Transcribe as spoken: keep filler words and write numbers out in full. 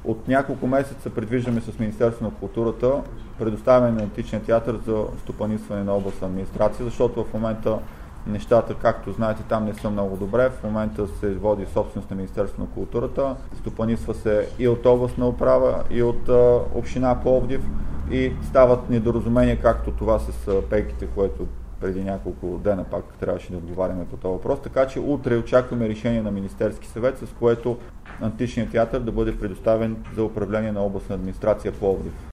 От няколко месеца предвиждаме с Министерството на културата предоставяне на Античния театър за стопанисване на областна администрация, защото в момента нещата, както знаете, там не са много добре. В момента се води собственост на Министерството на културата, стопанисва се и от областна управа, и от а, община Пловдив и стават недоразумения, както това с а, пейките, което преди няколко дена пак трябваше да отговаряме по този въпрос. Така че утре очакваме решение на Министерски съвет, с което Античният театър да бъде предоставен за управление на областна администрация Пловдив.